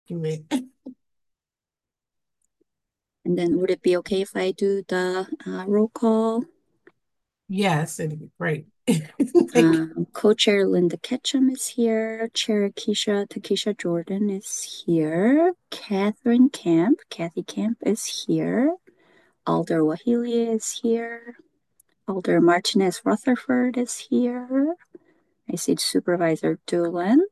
document. And then would it be okay if I do the roll call? Yes, it'd be great. Thank you. Co-chair Linda Ketchum is here. Chair Takesha Jordan is here. Kathy Camp is here. Alder Wahili is here. Alder Martinez Rutherford is here. I see Supervisor Doolin.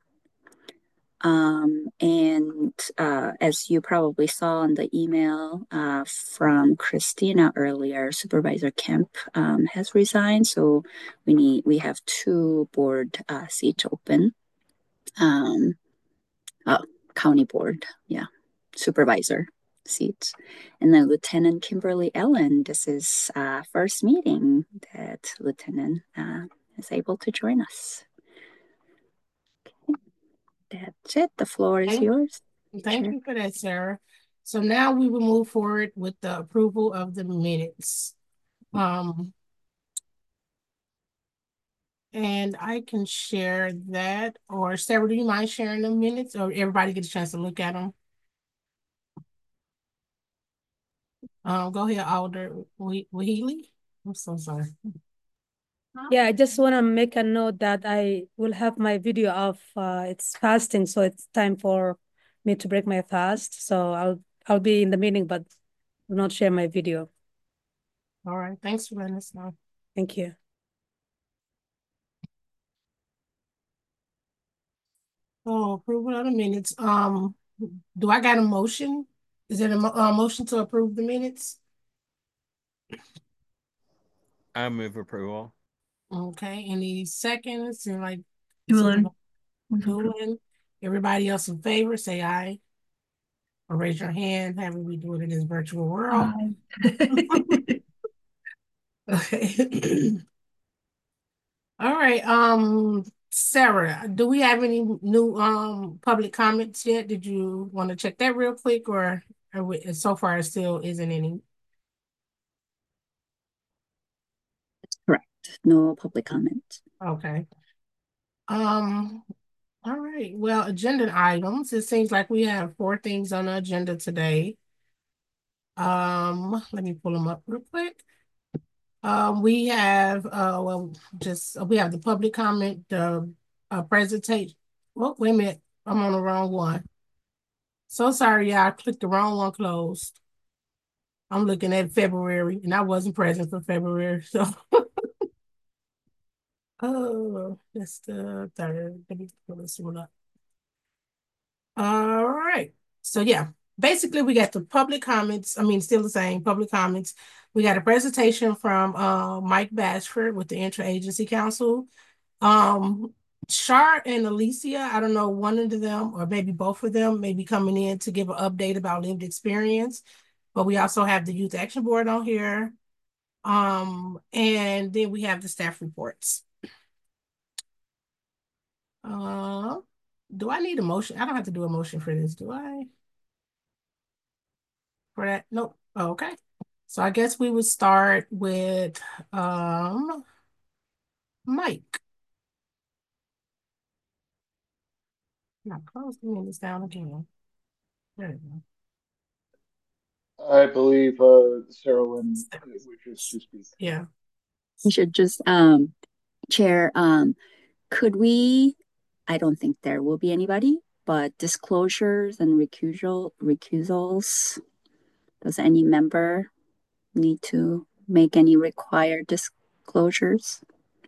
As you probably saw in the email from Christina earlier, Supervisor Kemp has resigned, so we have two board seats open. Um, oh, County board, yeah, supervisor seats, and then Lieutenant Kimberly Ellen. This is first meeting that Lieutenant is able to join us. That's it. The floor is Thank, yours, thank Chair. you for that, Sarah. So now we will move forward with the approval of the minutes. Um, and I can share that. Or Sarah, do you mind sharing the minutes, or everybody get a chance to look at them? Go ahead, Alder Wheatley. I'm so sorry. Yeah, I just want to make a note that I will have my video off. It's fasting, so it's time for me to break my fast. So I'll be in the meeting, but will not share my video. All right, thanks for letting us know. Thank you. Oh, approval of the minutes. Do I got a motion? Is it a motion to approve the minutes? I move approval. Okay, any seconds and like Doolin. Doolin? Everybody else in favor, say aye. Or raise your hand, however we do it in this virtual world. Okay. All right. Sarah, do we have any new public comments yet? Did you want to check that real quick, or so far it still isn't any? Correct. No public comment. Okay. Um, all right. Well, agenda items. It seems like we have four things on the agenda today. Let me pull them up real quick. We have we have the public comment, the presentation. Oh, wait a minute. I'm on the wrong one. So sorry, y'all. I clicked the wrong one closed. I'm looking at February, and I wasn't present for February. So, oh, that's the third. Let me pull this one up. All right. So, yeah, basically, we got the public comments. I mean, still the same public comments. We got a presentation from Mike Bashford with the Interagency Council. Um, Shar and Alicia, I don't know, one of them or maybe both of them may be coming in to give an update about lived experience. But we also have the Youth Action Board on here. And then we have the staff reports. Uh, do I need a motion? I don't have to do a motion for this, do I? For that? Nope. Oh, okay. So I guess we would start with Mike. Now close the minutes down again. There you go. I believe Sarah Lynn wishes to speak. Yeah. We should just, Chair, could we, I don't think there will be anybody, but disclosures and recusals, does any member need to make any required disclosures?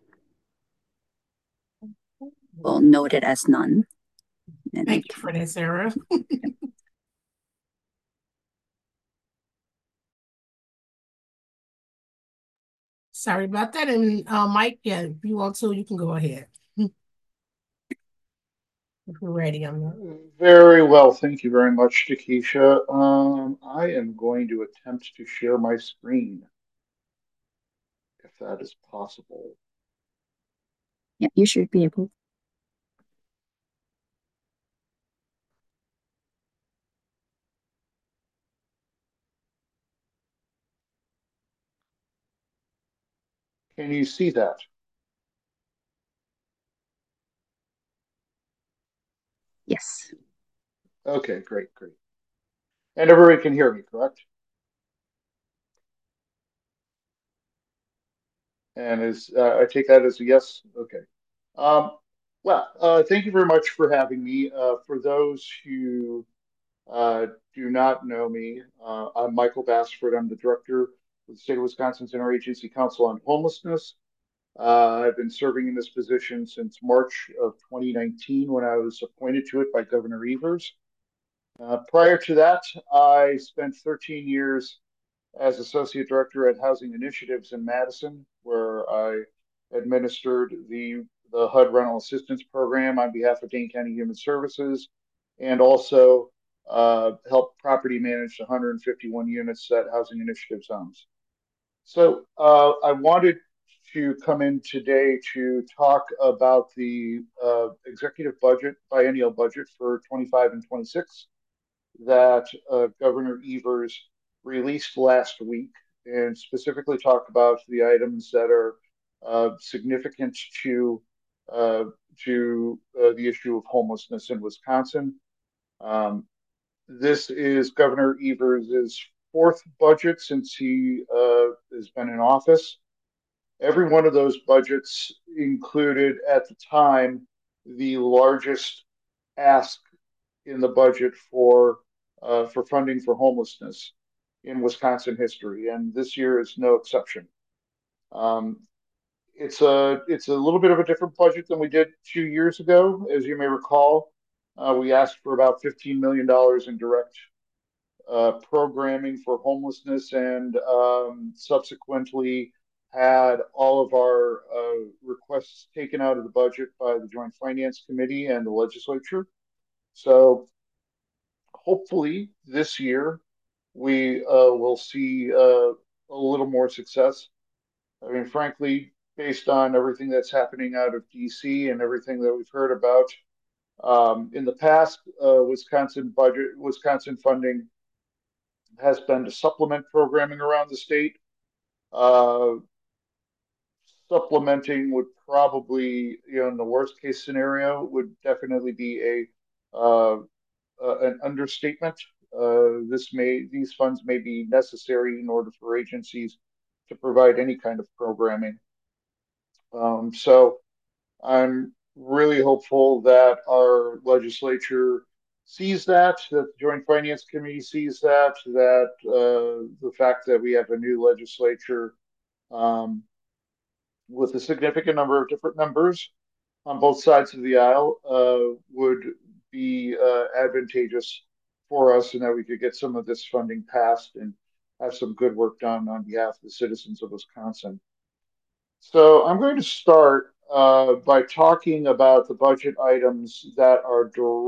We'll note it as none. And Thank you for that, Sarah. Sorry about that. And Mike, yeah, if you want to, you can go ahead. If we're ready, I'm not. Very well, thank you very much, Takesha. I am going to attempt to share my screen, if that is possible. yeah, you should be able. Can you see that? Yes. Okay, great. And everybody can hear me, correct? And I take that as a yes. Okay. Um, Thank you very much for having me. For those who uh, do not know me, I'm Michael Bassford. I'm the director of the State of Wisconsin's Interagency Council on Homelessness. I've been serving in this position since March of 2019 when I was appointed to it by Governor Evers. Prior to that, I spent 13 years as Associate Director at Housing Initiatives in Madison, where I administered the HUD Rental Assistance Program on behalf of Dane County Human Services, and also helped property manage 151 units that Housing Initiatives owns. So I wanted to come in today to talk about the executive budget, biennial budget for 25 and 26 that Governor Evers released last week, and specifically talk about the items that are significant uh, to the issue of homelessness in Wisconsin. Um, this is Governor Evers' fourth budget since he has been in office. Every one of those budgets included at the time the largest ask in the budget for funding for homelessness in Wisconsin history, and this year is no exception. Um, it's a little bit of a different budget than we did 2 years ago, as you may recall. We asked for about $15 million in direct programming for homelessness, and subsequently had all of our requests taken out of the budget by the Joint Finance Committee and the legislature. So hopefully this year we will see a little more success. I mean, frankly, based on everything that's happening out of DC and everything that we've heard about in the past, Wisconsin funding has been to supplement programming around the state. Uh, Supplementing would probably, in the worst case scenario, would definitely be an understatement. These funds may be necessary in order for agencies to provide any kind of programming. So I'm really hopeful that our legislature sees that the Joint Finance Committee sees that the fact that we have a new legislature um, with a significant number of different members on both sides of the aisle would be advantageous for us, and that we could get some of this funding passed and have some good work done on behalf of the citizens of Wisconsin. So I'm going to start by talking about the budget items that are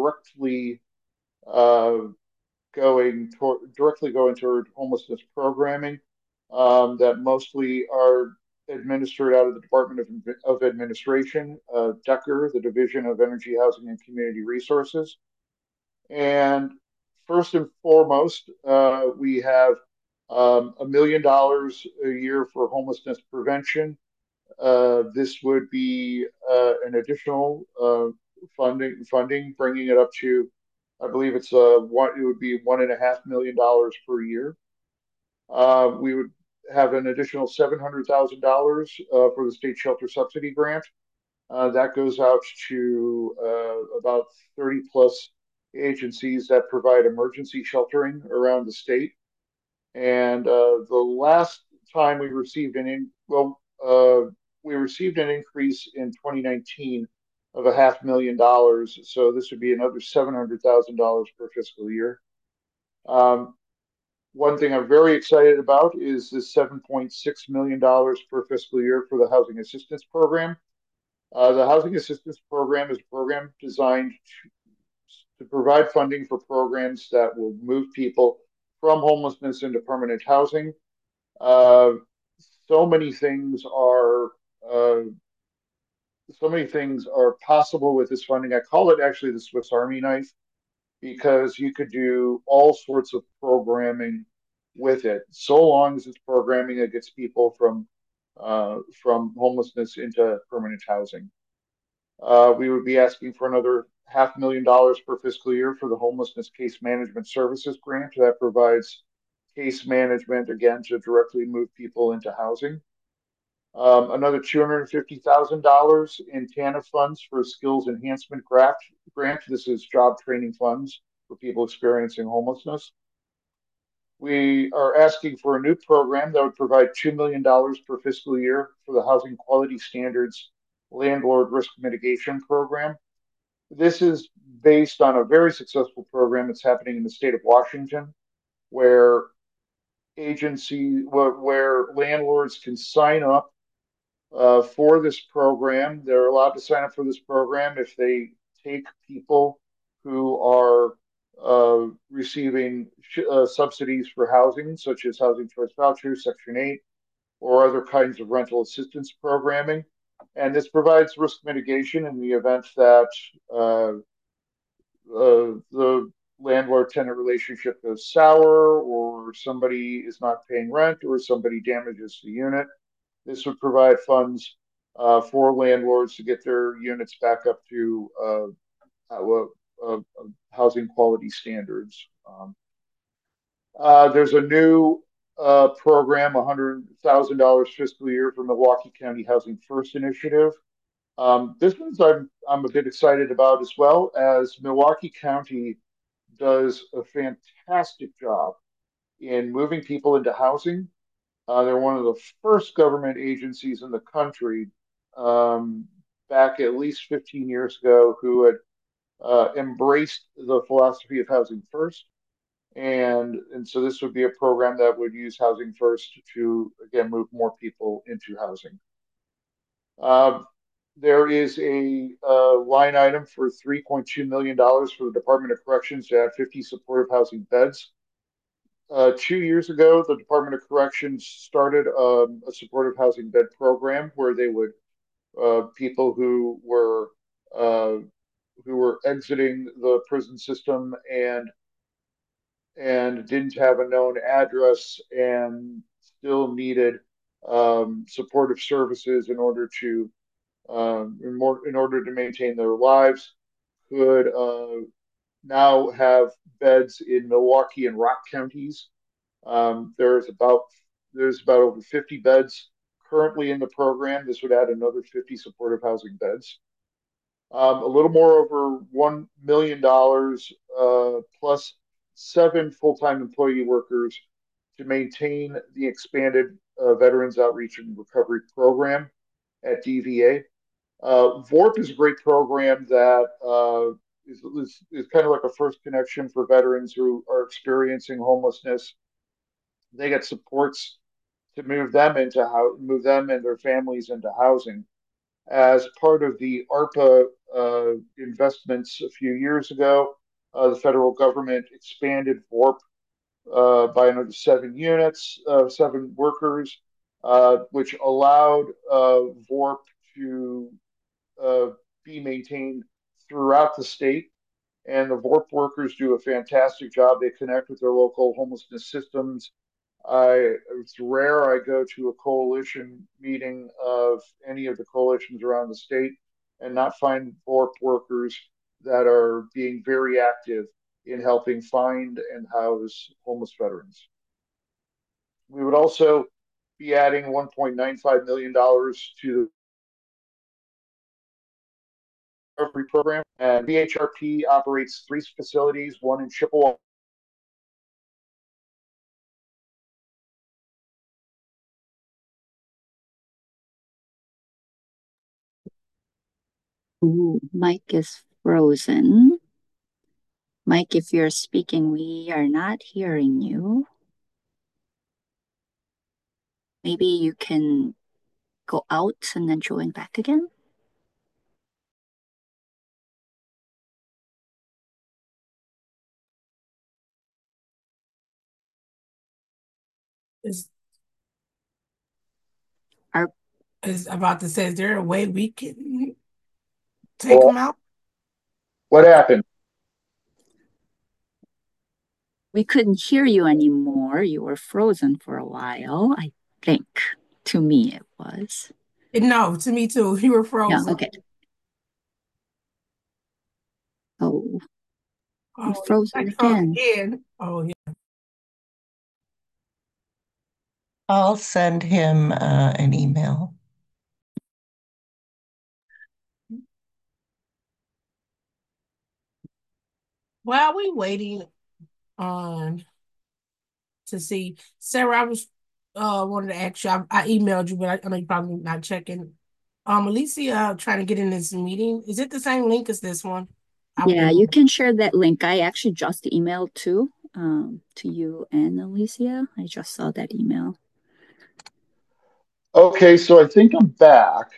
uh, directly going toward homelessness programming that mostly are administered out of the Department of Administration, DECR, the Division of Energy, Housing, and Community Resources. And first and foremost, we have $1 million a year for homelessness prevention. This would be an additional funding, bringing it up to, I believe it would be $1.5 million per year. We would have an additional $700,000 for the state shelter subsidy grant. That goes out to about 30 plus agencies that provide emergency sheltering around the state. And the last time we received we received an increase in 2019 of $500,000. So this would be another $700,000 per fiscal year. One thing I'm very excited about is this $7.6 million per fiscal year for the Housing Assistance Program. The Housing Assistance Program is a program designed to provide funding for programs that will move people from homelessness into permanent housing. Uh, so many things are uh, so many things are possible with this funding. I call it actually the Swiss Army knife because you could do all sorts of programming with it, so long as it's programming that gets people from homelessness into permanent housing. We would be asking for another $500,000 per fiscal year for the Homelessness Case Management Services Grant that provides case management, again, to directly move people into housing. Another $250,000 in TANF funds for skills enhancement grant. This is job training funds for people experiencing homelessness. We are asking for a new program that would provide $2 million per fiscal year for the Housing Quality Standards Landlord Risk Mitigation Program. This is based on a very successful program that's happening in the state of Washington, where where landlords can sign up for this program. They're allowed to sign up for this program if they take people who are receiving subsidies for housing, such as Housing Choice Vouchers, Section 8, or other kinds of rental assistance programming. And this provides risk mitigation in the event that the landlord-tenant relationship goes sour, or somebody is not paying rent, or somebody damages the unit. This would provide funds for landlords to get their units back up to housing quality standards. There's a new program, $100,000 fiscal year for Milwaukee County Housing First Initiative. This one's I'm a bit excited about as well, as Milwaukee County does a fantastic job in moving people into housing. They're one of the first government agencies in the country, back at least 15 years ago, who had embraced the philosophy of housing first. And so this would be a program that would use housing first to, again, move more people into housing. There is a line item for $3.2 million for the Department of Corrections to add 50 supportive housing beds. 2 years ago, the Department of Corrections started a supportive housing bed program where they would people who were exiting the prison system and didn't have a known address and still needed supportive services in order to maintain their lives, could now have beds in Milwaukee and Rock counties. There's about over 50 beds currently in the program. This would add another 50 supportive housing beds. A little more over $1 million plus 7 full-time employee workers to maintain the expanded Veterans Outreach and Recovery Program at DVA. VORP is a great program that is kind of like a first connection for veterans who are experiencing homelessness. They get supports to move them and their families into housing. As part of the ARPA investments a few years ago, the federal government expanded VORP by another 7 units, 7 workers, which allowed VORP to be maintained throughout the state. And the VORP workers do a fantastic job. They connect with their local homelessness systems. It's rare I go to a coalition meeting of any of the coalitions around the state and not find VORP workers that are being very active in helping find and house homeless veterans. We would also be adding $1.95 million to the recovery program. And VHRP operates 3 facilities, one in Chippewa. Ooh, Mike is frozen. Mike, if you're speaking, we are not hearing you. Maybe you can go out and then join back again. Is Our is about to say, is there a way we can take them out? What happened? We couldn't hear you anymore. You were frozen for a while, I think. To me, it was. No, to me too. You were Yeah, frozen. okay. Oh, you Oh, frozen I froze again. again. Oh, yeah. I'll send him an email. While we waiting on to see, Sarah, I was wanted to ask you. I emailed you, but I know you're probably not checking. Alicia, trying to get in this meeting. Is it the same link as this one? Yeah, you can share that link. I actually just emailed to you and Alicia. I just saw that email. Okay, so I think I'm back.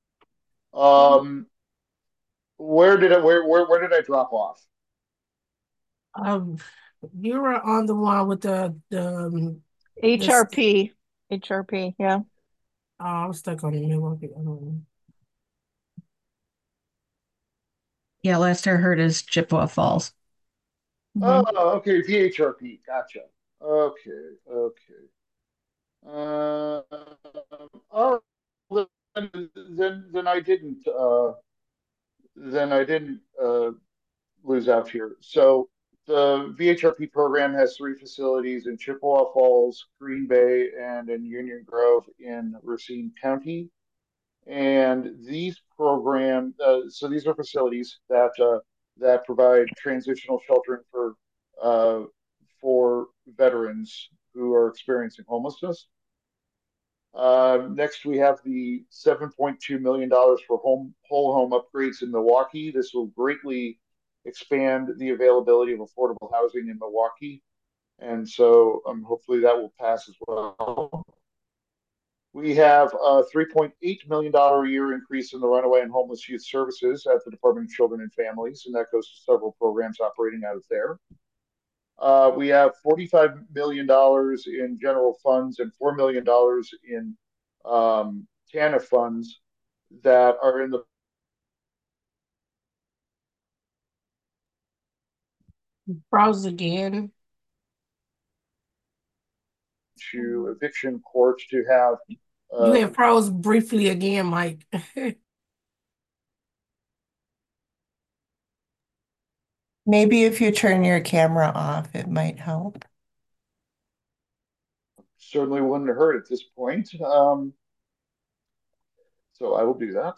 Where did I drop off? Um, you were on the one with this. HRP, yeah. Oh, I was stuck on the Milwaukee. I don't know. Yeah, last I heard is Chippewa Falls. Mhm. Oh, okay, VHRP. Gotcha. Okay, okay. Uh, all right. Then I didn't lose out here. So the VHRP program has three facilities in Chippewa Falls, Green Bay, and in Union Grove in Racine County. And so these are facilities that provide transitional sheltering uh, for veterans who are experiencing homelessness. Next, we have the $7.2 million for whole home upgrades in Milwaukee. This will greatly expand the availability of affordable housing in Milwaukee. And so hopefully that will pass as well. We have a $3.8 million a year increase in the runaway and homeless youth services at the Department of Children and Families, and that goes to several programs operating out of there. We have $45 million in general funds and $4 million in TANF funds that are in the Froze again. to eviction court to have. You had froze briefly again, Mike. Maybe if you turn your camera off, it might help. Certainly wouldn't hurt at this point. So I will do that.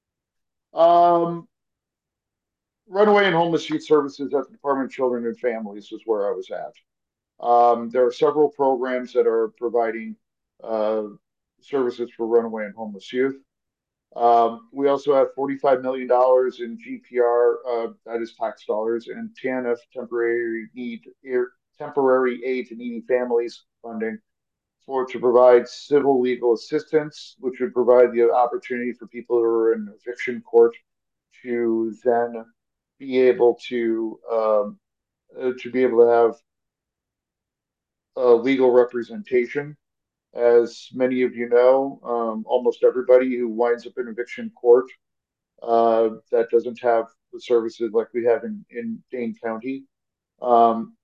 Runaway and homeless youth services at the Department of Children and Families is where I was at. There are several programs that are providing uh, services for runaway and homeless youth. We also have $45 million in GPR, that is tax dollars, and TANF, temporary aid to needy families funding to provide civil legal assistance, which would provide the opportunity for people who are in eviction court to then be able to have legal representation. As many of you know, almost everybody who winds up in eviction court that doesn't have the services like we have in Dane County um,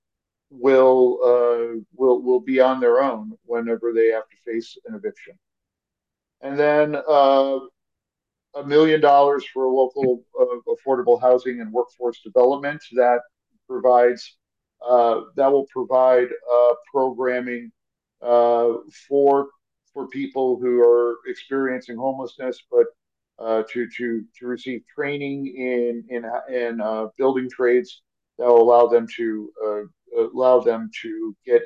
will be on their own whenever they have to face an eviction. And then $1 million for local affordable housing and workforce development provides that will provide programming uh, for for people who are experiencing homelessness, but to receive training in building trades that will allow them to get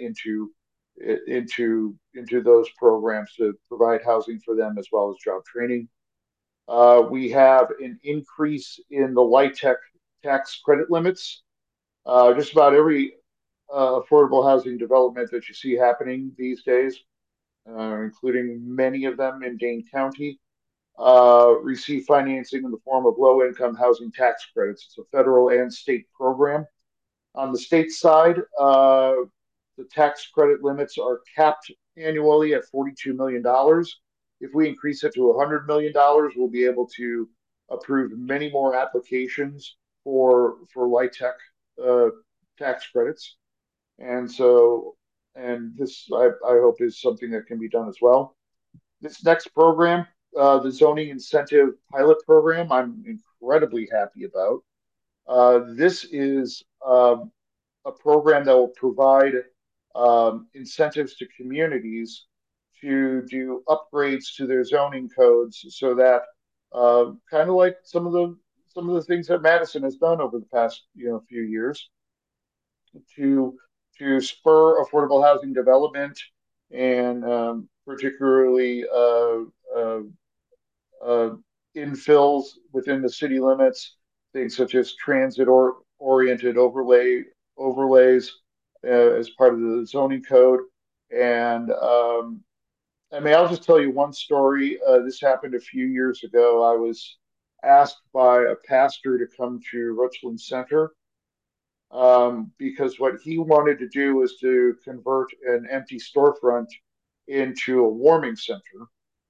into those programs to provide housing for them as well as job training. We have an increase in the LIHTC tax credit limits. Just about every affordable housing development that you see happening these days, including many of them in Dane County, receive financing in the form of low income housing tax credits. It's a federal and state program. On the state side, the tax credit limits are capped annually at $42 million. If we increase it to $100 million, we'll be able to approve many more applications for LIHTC tax credits. And so, and this I hope is something that can be done as well. This next program, the Zoning Incentive Pilot Program, I'm incredibly happy about. This is a program that will provide incentives to communities to do upgrades to their zoning codes, so that kind of like some of the things that Madison has done over the past few years to spur affordable housing development, and particularly uh, uh, infills within the city limits, things such as transit or oriented overlays as part of the zoning code. And I mean, I'll just tell you one story. This happened a few years ago. I was asked by a pastor to come to Richland Center because what he wanted to do was to convert an empty storefront into a warming center.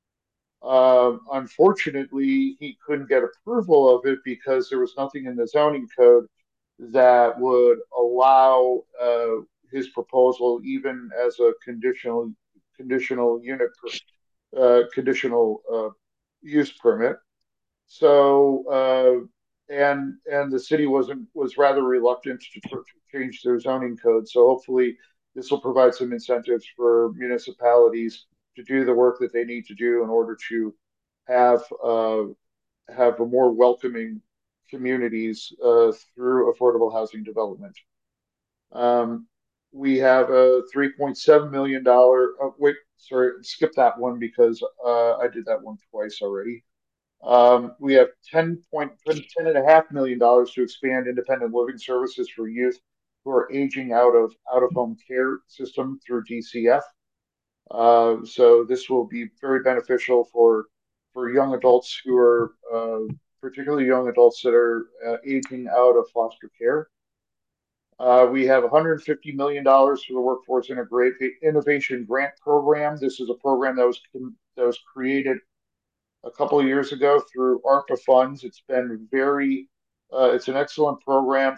Unfortunately, he couldn't get approval of it because there was nothing in the zoning code that would allow his proposal, even as a conditional unit, conditional use permit. So, and the city was rather reluctant to change their zoning code. So hopefully, this will provide some incentives for municipalities to do the work that they need to do in order to have have a more welcoming communities through affordable housing development. Um, we have a $3.7 million. Wait, sorry, skip that one because I did that one twice already. We have $10.10.5 million to expand independent living services for youth who are aging out of home care system through DCF. So this will be very beneficial for young adults who are particularly young adults that are aging out of foster care. We have $150 million for the Workforce Innovation Grant Program. This is a program that was created a couple of years ago through ARPA funds. It's an excellent program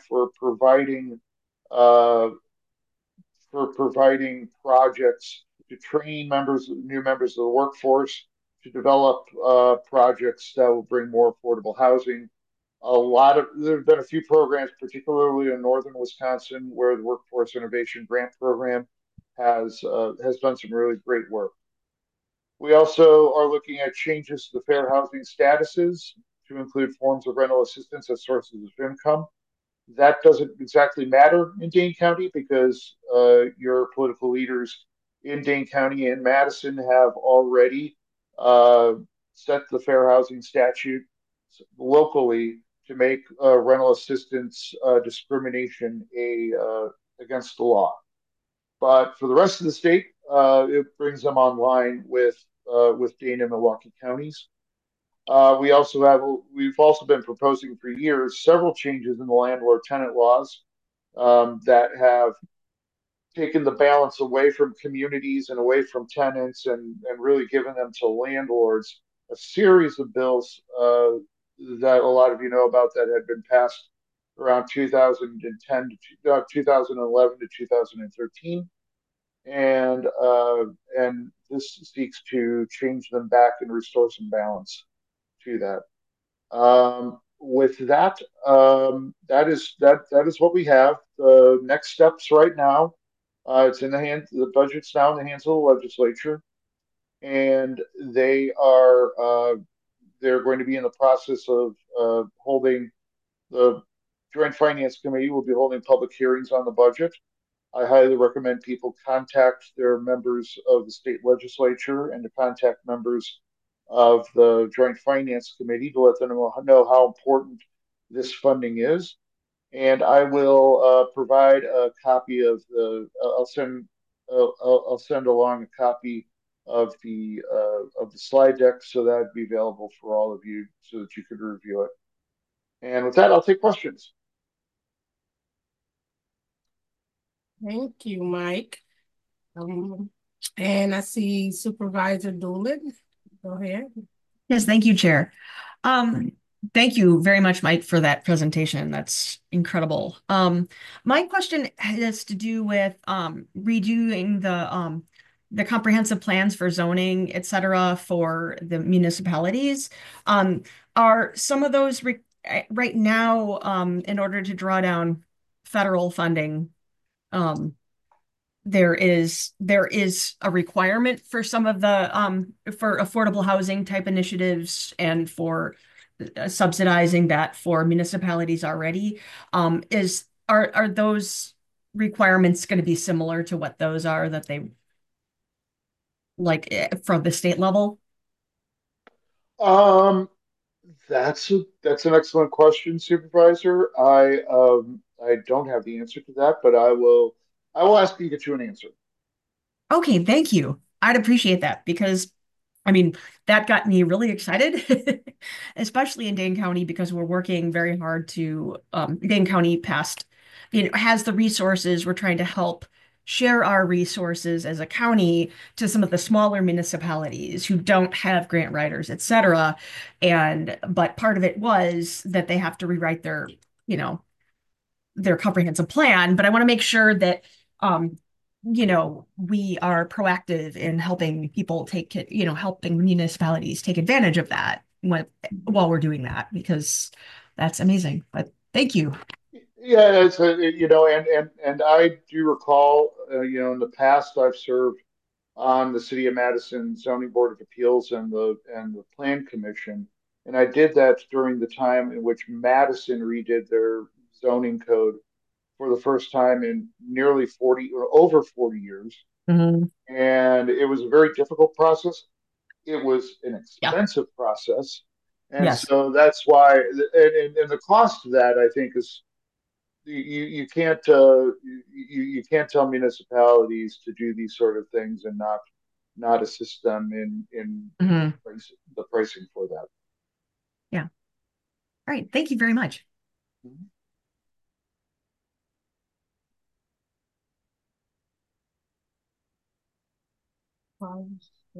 uh, for providing projects to train new members of the workforce, to develop projects that will bring more affordable housing. There have been a few programs, particularly in northern Wisconsin, where the Workforce Innovation Grant Program has done some really great work. We also are looking at changes to the fair housing statuses to include forms of rental assistance as sources of income. That doesn't exactly matter in Dane County because your political leaders in Dane County and Madison have already uh, set the fair housing statute locally to make rental assistance discrimination against the law. But for the rest of the state, it brings them online with Dane and Milwaukee counties. We've also been proposing for years several changes in the landlord tenant laws that have taken the balance away from communities and away from tenants, and really given them to landlords. A series of bills that a lot of you know about that had been passed around 2010 to 2011 to 2013, and this seeks to change them back and restore some balance to that. With that, that is what we have. The next steps right now, the budget's now in the hands of the legislature, and they're going to be in the process of holding the Joint Finance Committee will be holding public hearings on the budget. I highly recommend people contact their members of the state legislature and to contact members of the Joint Finance Committee to let them know how important this funding is. And I will provide a copy of the. I'll send along a copy of the slide deck so that would be available for all of you so that you could review it. And with that, I'll take questions. Thank you, Mike. And I see Supervisor Doolin. Go ahead. Yes, thank you, Chair. Thank you very much, Mike, for that presentation. That's incredible. My question has to do with redoing the comprehensive plans for zoning, et cetera, for the municipalities. Are some of those right now, in order to draw down federal funding, there is a requirement for some of the for affordable housing type initiatives and for subsidizing that for municipalities already. Are those requirements going to be similar to what those are that they like from the state level? Um, that's an excellent question, Supervisor. I don't have the answer to that, but I will ask you to get you an answer. Okay, thank you. I'd appreciate that because, I mean, that got me really excited, especially in Dane County because we're working very hard to, Dane County passed, has the resources. We're trying to help share our resources as a county to some of the smaller municipalities who don't have grant writers, et cetera. But part of it was that they have to rewrite you know, their comprehensive plan, but I want to make sure that um, we are proactive in helping people helping municipalities take advantage of that while we're doing that because that's amazing. But thank you. Yeah, and I do recall, in the past I've served on the City of Madison Zoning Board of Appeals and the Plan Commission, and I did that during the time in which Madison redid their zoning code for the first time in nearly 40 or over 40 years. Mhm. And it was a very difficult process. It was an Yeah. expensive process. And Yes. so that's why, and the cost of that, I think, is you can't you can't tell municipalities to do these sort of things and not assist them in Mhm. the pricing for that. Yeah. All right. Thank you very much. Mhm. Um,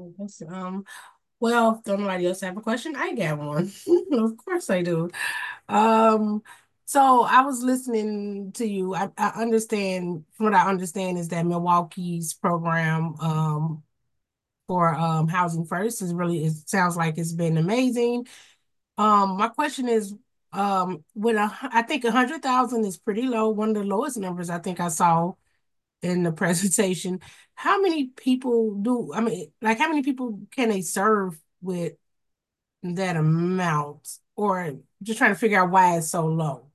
well, if nobody else have a question, I got one. Of course I do. Um, so I was listening to you. I understand, from what I understand, is that Milwaukee's program for Housing First is really, it sounds like it's been amazing. My question is, I think 100,000 is pretty low, one of the lowest numbers I think I saw in the presentation. How many people I mean, like how many people can they serve with that amount? Or just trying to figure out why it's so low.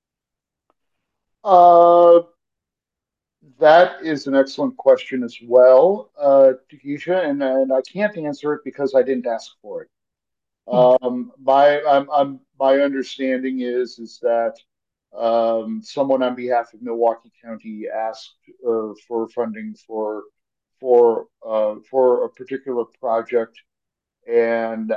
Uh, that is an excellent question as well, Keisha, and I can't answer it because I didn't ask for it. My understanding is that someone on behalf of Milwaukee County asked for funding for a particular project, and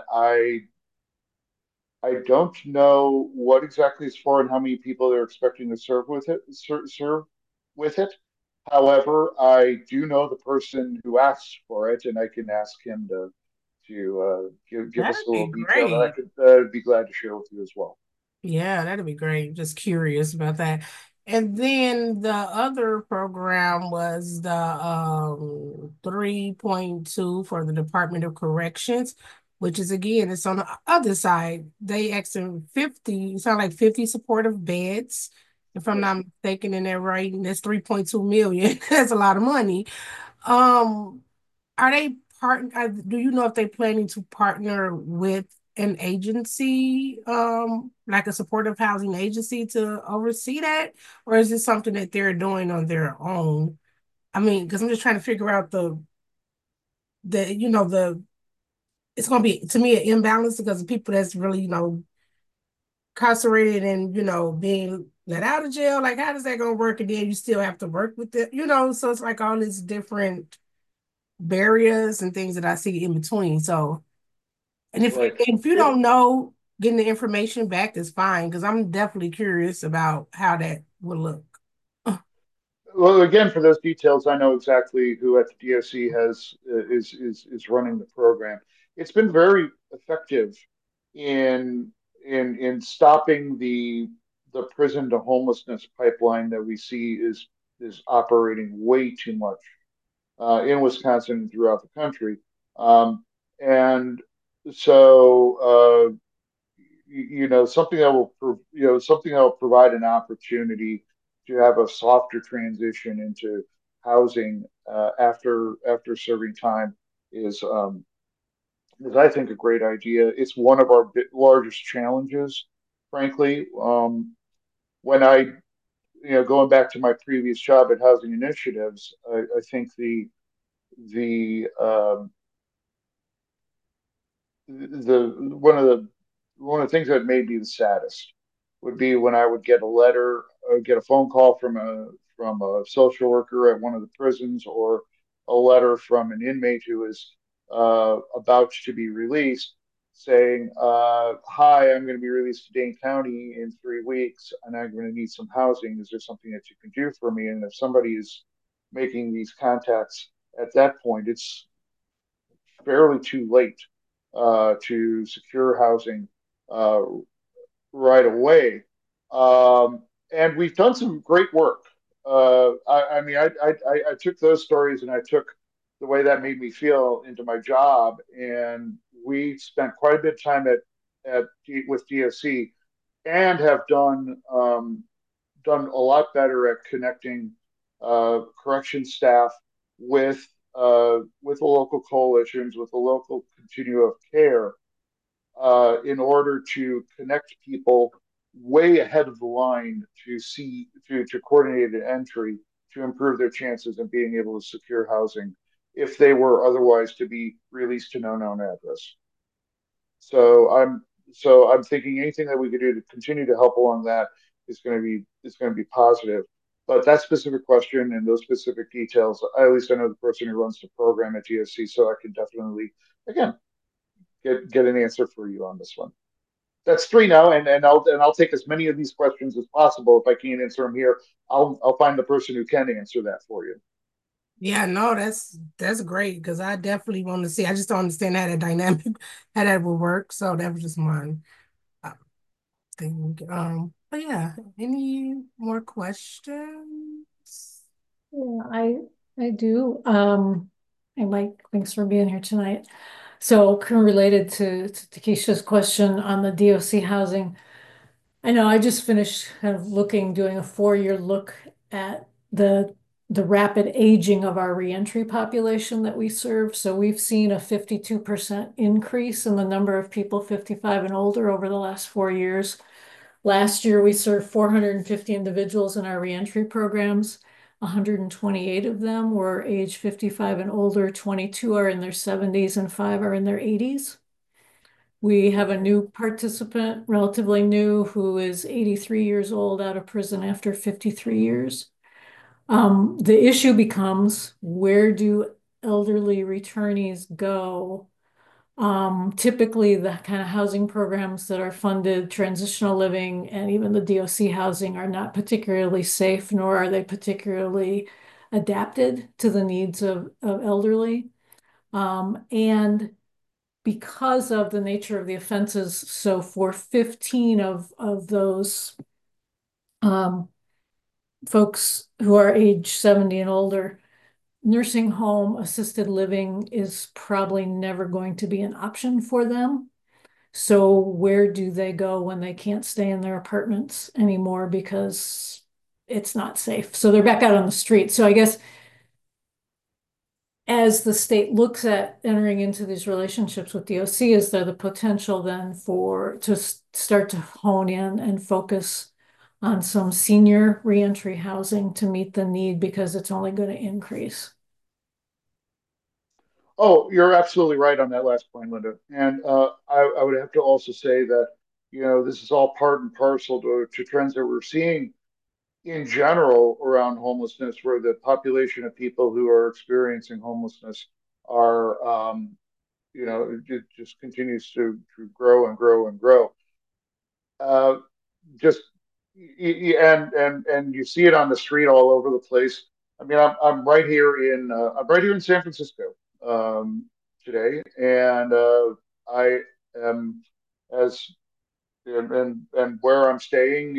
I don't know what exactly it's for and how many people they're expecting to serve with it. However, I do know the person who asked for it, and I can ask him to give us That'd a be little detail that I great. could be glad to share with you as well. Yeah, that'd be great. Just curious about that. And then the other program was the 3.2 for the Department of Corrections, which is again, it's on the other side. They asked them 50, it sound like 50 supportive beds. If I'm Yes. not mistaken in that writing, that's 3.2 million. That's a lot of money. Um, are they do you know if they're planning to partner with an agency, like a supportive housing agency to oversee that? Or is this something that they're doing on their own? I mean, because I'm just trying to figure out the it's gonna be to me an imbalance because the people that's really, incarcerated and, being let out of jail, like how does that gonna work? And then you still have to work with it, so it's like all these different barriers and things that I see in between. So, and Right. if you don't know, getting the information back is fine because I'm definitely curious about how that would look. Well, again, for those details, I know exactly who at the DOC is running the program. It's been very effective in in stopping the prison to homelessness pipeline that we see is operating way too much in Wisconsin and throughout the country. And so, something that will, something that will provide an opportunity to have a softer transition into housing after serving time is I think a great idea. It's one of our largest challenges, frankly. When I, going back to my previous job at Housing Initiatives, I think the the one of the things that made me the saddest would be when I would get a letter, get a phone call from a social worker at one of the prisons, or a letter from an inmate who is about to be released, saying, "Hi, I'm going to be released to Dane County in 3 weeks, and I'm going to need some housing. Is there something that you can do for me?" And if somebody is making these contacts at that point, it's fairly too late to secure housing uh, right away. And we've done some great work. I mean, I took those stories and I took the way that made me feel into my job, and we spent quite a bit of time with DOC, and have done a lot better at connecting correction staff with with the local coalitions, with the local continuum of care, in order to connect people way ahead of the line to coordinate an entry to improve their chances of being able to secure housing if they were otherwise to be released to no known address. So I'm thinking anything that we could do to continue to help along that is going to be positive. But that specific question and those specific details, at least I know the person who runs the program at GSC, so I can definitely again get an answer for you on this one. That's three now, and I'll take as many of these questions as possible. If I can't answer them here, I'll find the person who can answer that for you. Yeah, no, that's great because I definitely want to see. I just don't understand how that dynamic, how that would work. So that was just my thing. But yeah, any more questions? Yeah, I do. And Mike, thanks for being here tonight. So kind of related to Keisha's question on the DOC housing. I know I just finished kind of doing a 4-year look at the rapid aging of our reentry population that we serve. So we've seen a 52% increase in the number of people 55 and older over the last 4 years. Last year, we served 450 individuals in our reentry programs. 128 of them were age 55 and older, 22 are in their 70s, and 5 are in their 80s. We have a new participant, relatively new, who is 83 years old out of prison after 53 years. The issue becomes, where do elderly returnees go? Typically, the kind of housing programs that are funded, transitional living and even the DOC housing, are not particularly safe, nor are they particularly adapted to the needs of elderly. And because of the nature of the offenses, so for 15 of those folks who are age 70 and older, nursing home assisted living is probably never going to be an option for them. So where do they go when they can't stay in their apartments anymore because it's not safe? So they're back out on the street. So I guess as the state looks at entering into these relationships with DOC, is there the potential then to start to hone in and focus on some senior reentry housing to meet the need, because it's only going to increase? Oh, you're absolutely right on that last point, Linda. And I would have to also say that, this is all part and parcel to trends that we're seeing in general around homelessness, where the population of people who are experiencing homelessness are, it just continues to grow and grow and grow. Just and you see it on the street all over the place. I mean, I'm right here in San Francisco today, and I am as and where I'm staying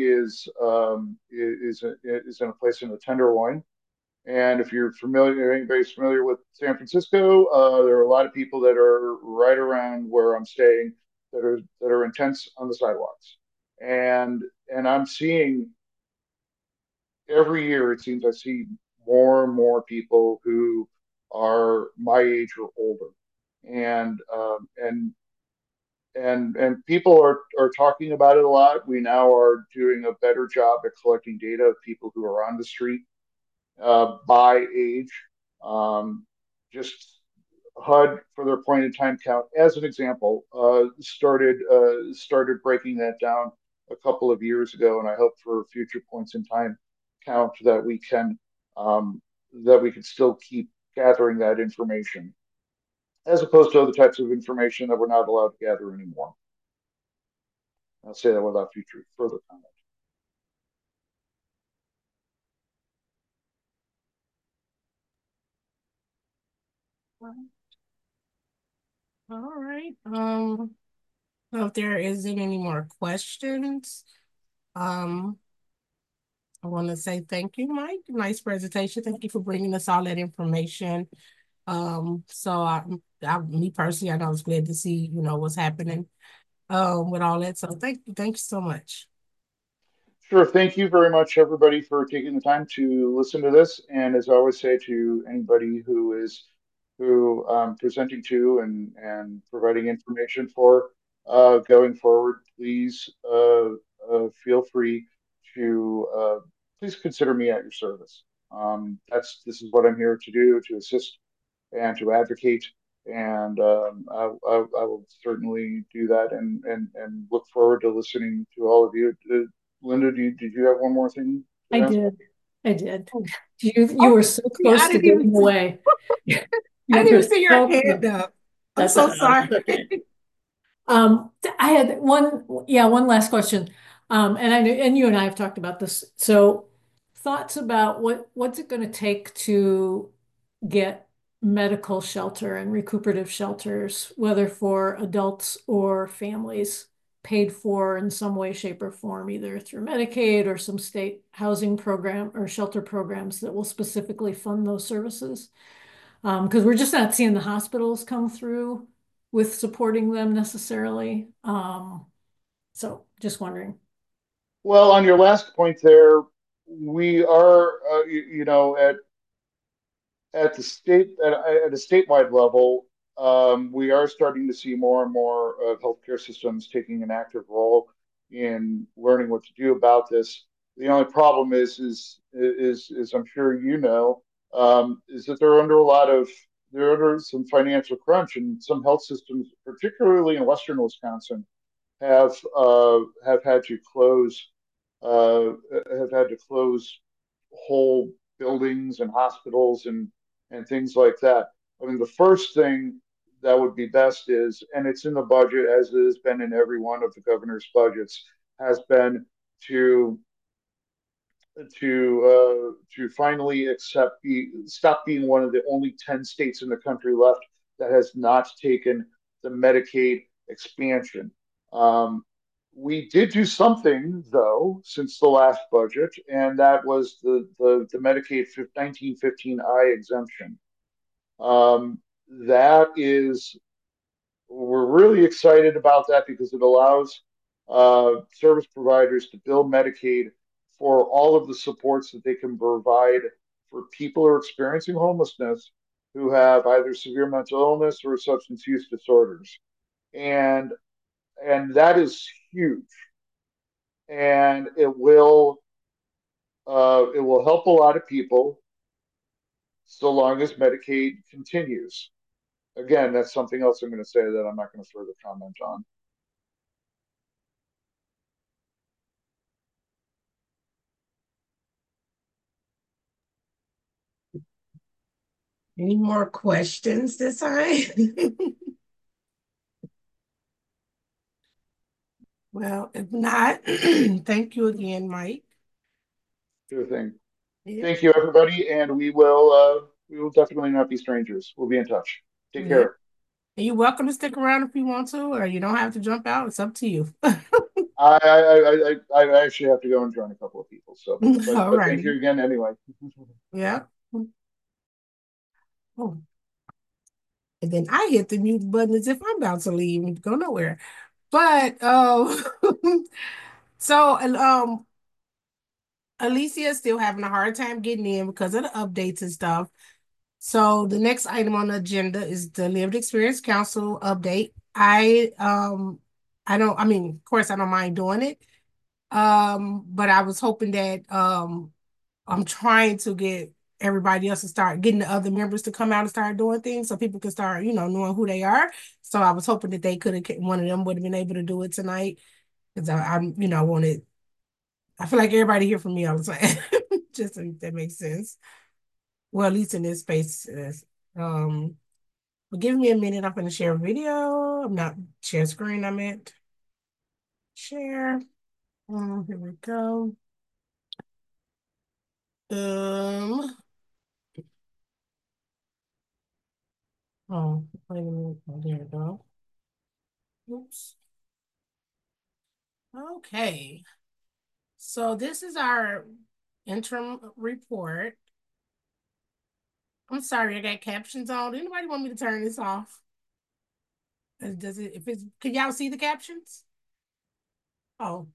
is in a place in the Tenderloin. And if anybody's familiar with San Francisco, there are a lot of people that are right around where I'm staying that are intense on the sidewalks, and I'm seeing every year it seems I see more and more people who are my age or older, and and people are talking about it a lot. We now are doing a better job at collecting data of people who are on the street by age. Just HUD for their point in time count, as an example, started breaking that down a couple of years ago, and I hope for future points in time count um, that we can still keep gathering that information, as opposed to other types of information that we're not allowed to gather anymore. I'll say that without future further comment. All right. If there isn't any more questions, I want to say thank you, Mike. Nice presentation. Thank you for bringing us all that information. So me personally, I know I was glad to see, what's happening, with all that. So thank you so much. Sure. Thank you very much, everybody, for taking the time to listen to this. And as I always say to anybody who presenting to and providing information for going forward, please feel free to please consider me at your service. This is what I'm here to do, to assist and to advocate. And I will certainly do that and look forward to listening to all of you. Linda, did you have one more thing to ask? I did. You were so close to getting away. I didn't even see your hand up. I'm so sorry. I had one last question. And I know, and you and I have talked about this. So thoughts about what's it going to take to get medical shelter and recuperative shelters, whether for adults or families, paid for in some way, shape, or form, either through Medicaid or some state housing program or shelter programs that will specifically fund those services. Because we're just not seeing the hospitals come through with supporting them necessarily. So just wondering. Well, on your last point there, we are, at the at a statewide level, we are starting to see more and more of healthcare systems taking an active role in learning what to do about this. The only problem is I'm sure you know, is that they're under some financial crunch, and some health systems, particularly in Western Wisconsin, have uh, have had to close uh, have had to close whole buildings and hospitals and things like that. I mean, the first thing that would be best is, and it's in the budget as it has been in every one of the governor's budgets, has been to to finally stop being one of the only 10 states in the country left that has not taken the Medicaid expansion. Um, we did do something though since the last budget, and that was the Medicaid 1915I exemption. That is We're really excited about that because it allows service providers to bill Medicaid for all of the supports that they can provide for people who are experiencing homelessness who have either severe mental illness or substance use disorders. And that is huge. And it will help a lot of people so long as Medicaid continues. Again, that's something else I'm going to say that I'm not going to further comment on. Any more questions this time? Well, if not, thank you again, Mike. Sure thing. Yeah. Thank you, everybody, and we will definitely not be strangers. We'll be in touch. Take care. And you're welcome to stick around if you want to, or you don't have to jump out. It's up to you. I actually have to go and join a couple of people. So, but thank you again anyway. Yeah. Oh. And then I hit the mute button as if I'm about to leave and go nowhere. But so Alicia's still having a hard time getting in because of the updates and stuff. So the next item on the agenda is the Lived Experience Council update. I mean, of course I don't mind doing it. But I was hoping that I'm trying to get everybody else to start getting the other members to come out and start doing things so people can start, knowing who they are. So I was hoping that they could have, one of them would have been able to do it tonight. Because I wanted, I feel like everybody hear from me all the time. Just if that makes sense. Well, at least in this space. But give me a minute. I'm going to share a video. I'm not share screen. I meant share. Here we go. Oh, wait a minute. Oh, there we go. Oops. Okay. So this is our interim report. I'm sorry, I got captions on. Anybody want me to turn this off? Can y'all see the captions? Oh,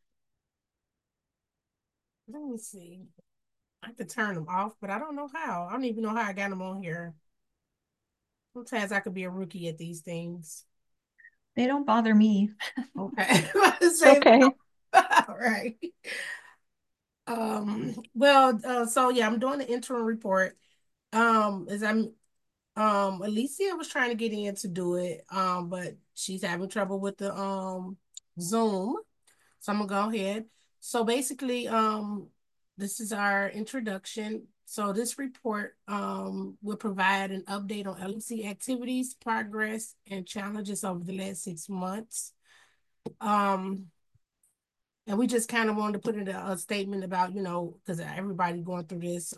let me see. I have to turn them off, but I don't know how. I don't even know how I got them on here. Sometimes I could be a rookie at these things. They don't bother me. Okay. It's okay. All right. So yeah, I'm doing the interim report. As I'm Alicia was trying to get in to do it, but she's having trouble with the Zoom. So I'm gonna go ahead. So basically, this is our introduction. So this report will provide an update on LEC activities, progress, and challenges over the last 6 months. And we just kind of wanted to put in a statement about, because everybody going through this,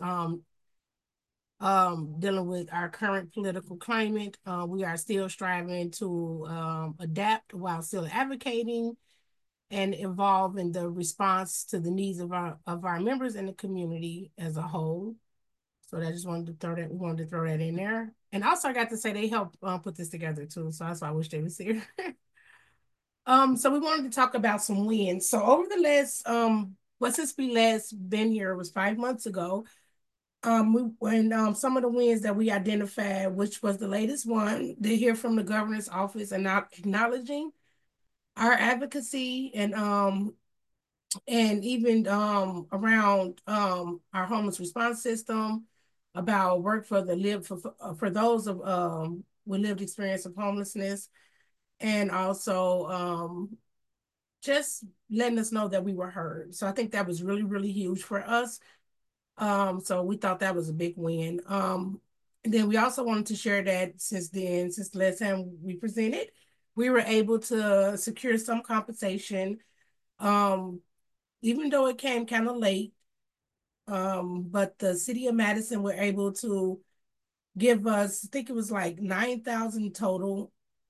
dealing with our current political climate. We are still striving to adapt while still advocating and evolve in the response to the needs of our members and the community as a whole. So I just wanted to throw that in there. And also I got to say they helped put this together too. So that's why I wish they was here. So we wanted to talk about some wins. So over the last since we last been here, it was 5 months ago. When some of the wins that we identified, which was the latest one, to hear from the governor's office and not acknowledging our advocacy and even around our homeless response system, about work for those of with lived experience of homelessness, and also just letting us know that we were heard. So I think that was really, really huge for us. So we thought that was a big win. And then we also wanted to share that since the last time we presented, we were able to secure some compensation, even though it came kind of late. But the city of Madison were able to give us, I think it was like 9,000 total,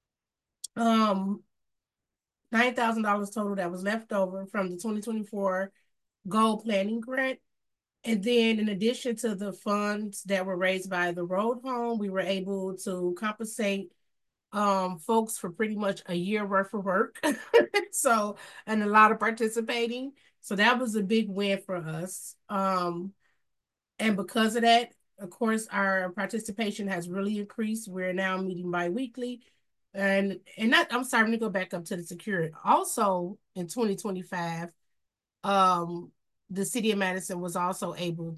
$9,000 total that was left over from the 2024 goal planning grant. And then in addition to the funds that were raised by the road home, we were able to compensate folks for pretty much a year worth of work. So, and a lot of participating. So that was a big win for us. And because of that, of course, our participation has really increased. We're now meeting bi-weekly. I'm sorry, let me go back up to the security. Also in 2025, the city of Madison was also able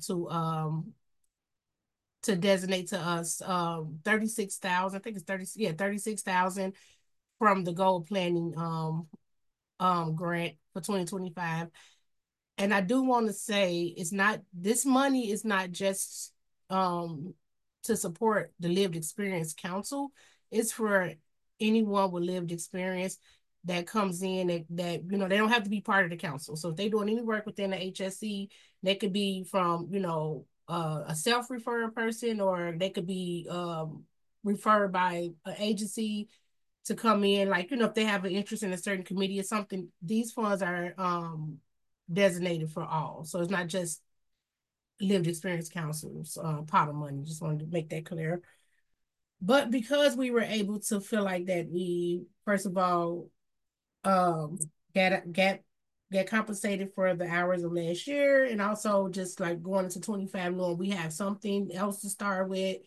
to designate to us 36,000, I think it's 36,000 from the goal planning grant for 2025. And I do want to say this money is not just to support the Lived Experience Council. It's for anyone with lived experience that comes in that they don't have to be part of the council. So if they're doing any work within the HSC, they could be from, a self-referred person, or they could be referred by an agency to come in, like, if they have an interest in a certain committee or something. These funds are designated for all. So it's not just Lived Experience Council's pot of money. Just wanted to make that clear. But because we were able to feel like that, we, first of all, um get get compensated for the hours of last year, and also just like going into 25 knowing we have something else to start with.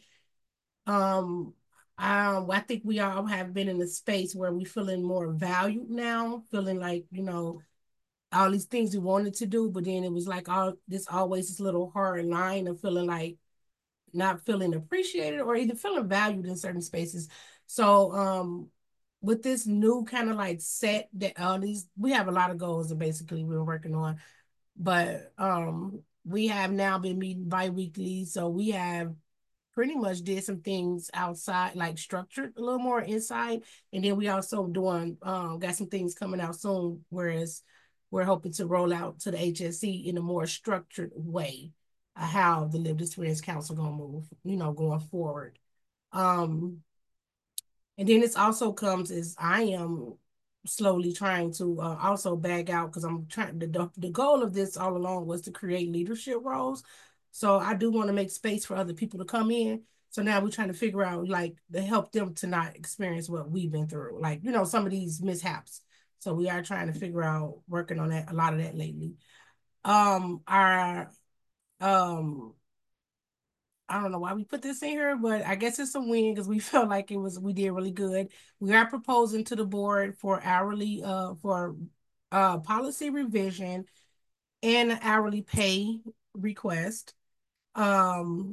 I think we all have been in a space where we feeling more valued now, feeling like, all these things we wanted to do, but then it was like always this little hard line of feeling like not feeling appreciated or either feeling valued in certain spaces. So with this new kind of like set that we have a lot of goals that basically we're working on, but we have now been meeting bi-weekly, so we have pretty much did some things outside, like structured a little more inside. And then we also doing got some things coming out soon, whereas we're hoping to roll out to the HSC in a more structured way, how the Lived Experience Council gonna move, going forward. And then this also comes as I am slowly trying to also bag out, because I'm trying the goal of this all along was to create leadership roles. So I do want to make space for other people to come in. So now we're trying to figure out like to help them to not experience what we've been through, like, some of these mishaps. So we are trying to figure out, working on that, a lot of that lately. Our I don't know why we put this in here, but I guess it's a win because we felt like we did really good. We are proposing to the board for hourly for policy revision and hourly pay request. And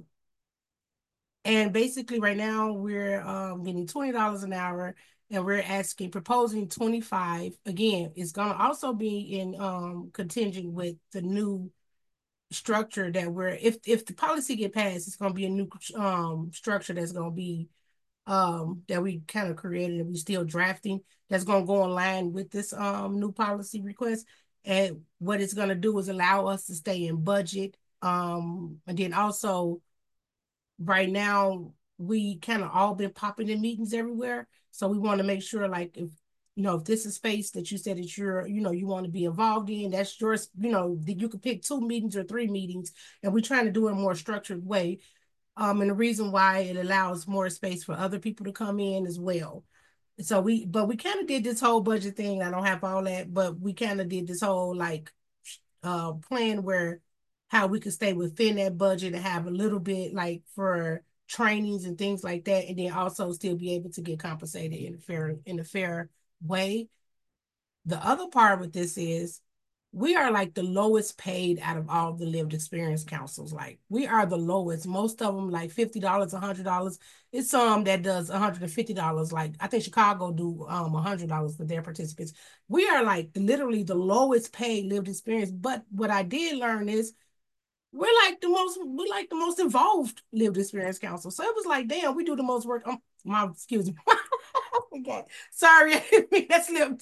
basically right now we're getting $20 an hour, and we're proposing 25. Again, it's gonna also be in contingent with the new structure that if the policy get passed, it's going to be a new structure that's going to be that we kind of created and we still drafting, that's going to go in line with this new policy request. And what it's going to do is allow us to stay in budget. And then also right now we kind of all been popping in meetings everywhere, so we want to make sure, like, if this is space that you said that you want to be involved in, that's yours, that you could pick 2 meetings or 3 meetings, and we're trying to do it in a more structured way. And the reason why it allows more space for other people to come in as well. So we kind of did this whole budget thing. I don't have all that, but we kind of did this whole like plan where how we could stay within that budget and have a little bit like for trainings and things like that, and then also still be able to get compensated in a fair way. The other part with this is we are like the lowest paid out of all the lived experience councils. Like, we are the lowest. Most of them like $50, $100. It's some that does $150. Like, I think Chicago do $100 for their participants. We are like literally the lowest paid lived experience. But what I did learn is we're like the most involved lived experience council. So it was like, damn, we do the most work. Excuse me. Okay, sorry, that slipped.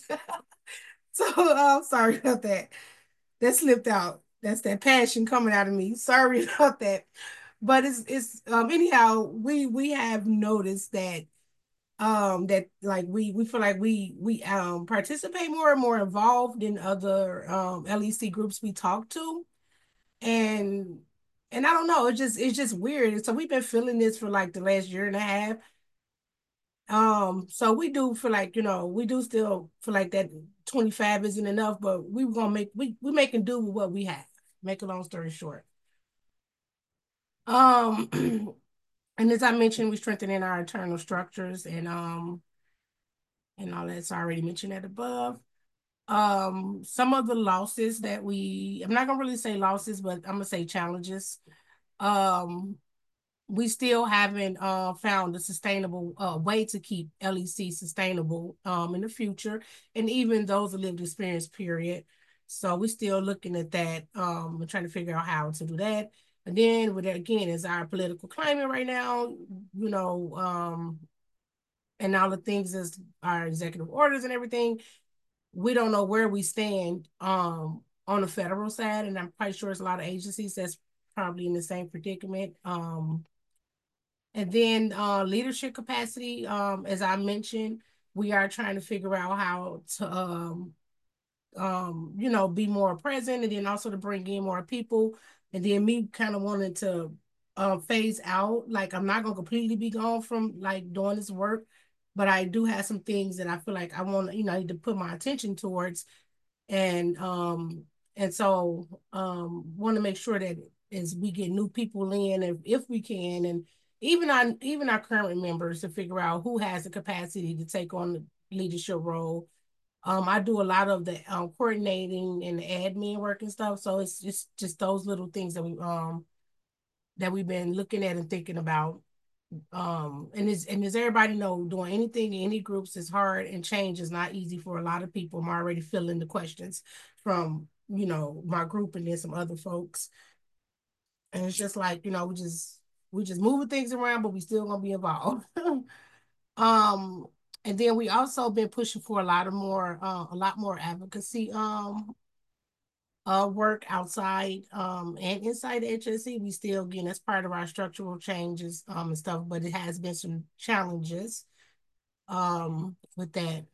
So sorry about that. That slipped out. That's that passion coming out of me. Sorry about that. But it's anyhow, we have noticed that that like we feel like we participate more and more involved in other LEC groups we talk to. And I don't know, it's just weird. And so we've been feeling this for like the last year and a half. So we do feel like, we do still feel like that 25 isn't enough, but we were gonna we making do with what we have. Make a long story short. And as I mentioned, we're strengthening our internal structures and all that's already mentioned at above. Some of the losses that I'm not gonna really say losses, but I'm gonna say challenges. We still haven't found a sustainable way to keep LEC sustainable in the future, and even those that lived experience period. So we're still looking at that and trying to figure out how to do that. And then with that, again, is our political climate right now, and all the things as our executive orders and everything. We don't know where we stand on the federal side, and I'm quite sure it's a lot of agencies that's probably in the same predicament. And then leadership capacity, as I mentioned, we are trying to figure out how to, be more present, and then also to bring in more people. And then me kind of wanting to phase out, like I'm not gonna completely be gone from like doing this work, but I do have some things that I feel like I want to, I need to put my attention towards. And so want to make sure that as we get new people in, if we can, and even our current members, to figure out who has the capacity to take on the leadership role. I do a lot of the coordinating and the admin work and stuff, so it's just those little things that we've been looking at and thinking about. And as everybody know, doing anything in any groups is hard, and change is not easy for a lot of people. I'm already feeling the questions from, my group and then some other folks. And it's just like, we just moving things around, but we still gonna be involved. um, and then we also been pushing for a lot more advocacy work outside and inside the HSC. We still getting as part of our structural changes and stuff, but it has been some challenges with that.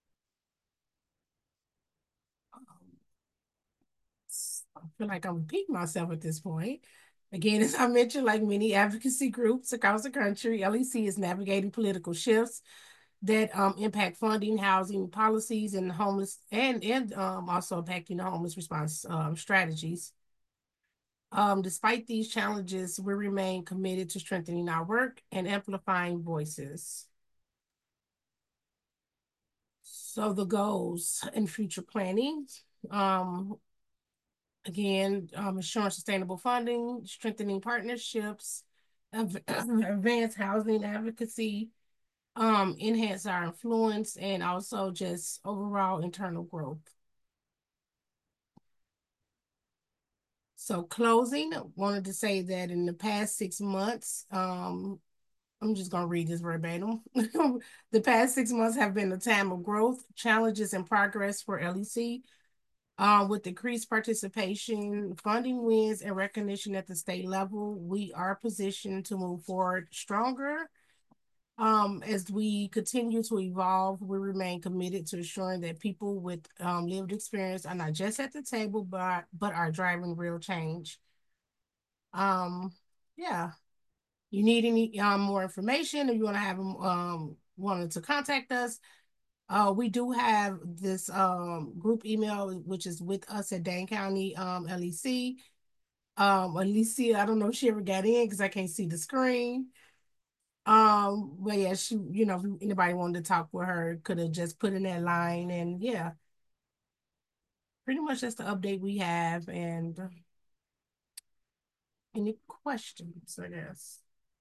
I feel like I'm repeating myself at this point. Again, as I mentioned, like many advocacy groups across the country, LEC is navigating political shifts that impact funding, housing policies, and homeless, and also impacting the homeless response strategies. Despite these challenges, we remain committed to strengthening our work and amplifying voices. So the goals and future planning, again, ensuring sustainable funding, strengthening partnerships, advance housing advocacy, enhance our influence, and also just overall internal growth. So closing, wanted to say that in the past 6 months, I'm just going to read this verbatim. The past 6 months have been a time of growth, challenges, and progress for LEC. With increased participation, funding wins, and recognition at the state level, we are positioned to move forward stronger. As we continue to evolve, we remain committed to ensuring that people with lived experience are not just at the table, but are driving real change. Yeah. You need any more information, or you want to have them wanted to contact us, we do have this group email, which is with us at Dane County LEC. Alicia, I don't know if she ever got in because I can't see the screen. But yeah, she, if anybody wanted to talk with her, could have just put in that line, and yeah, pretty much that's the update we have. And any questions, I guess.